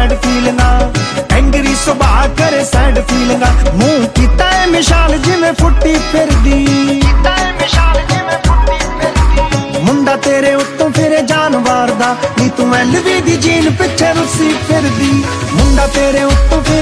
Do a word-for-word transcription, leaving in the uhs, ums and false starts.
Sad फीलिंगा, angry सुभाह करे sad फीलिंगा। मुंह कीता है मिसाल जिवें फुट्टी फिरदी, मुंडा तेरे उत्तों फिरे जानवर दा, नी तू एलवी दी जीन पिछे रुसी फिरदी। मुंडा तेरे उत्तों